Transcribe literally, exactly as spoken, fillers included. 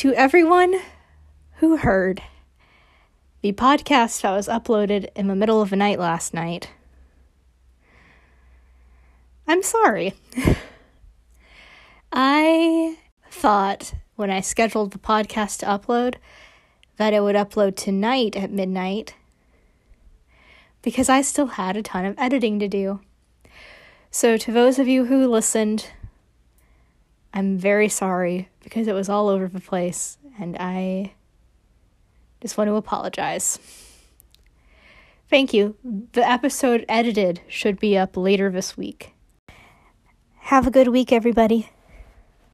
to everyone who heard the podcast that was uploaded in the middle of the night last night, I'm sorry. I thought when I scheduled the podcast to upload that it would upload tonight at midnight because I still had a ton of editing to do. So to those of you who listened, I'm very sorry because it was all over the place and I just want to apologize. Thank you. The episode edited should be up later this week. Have a good week, everybody.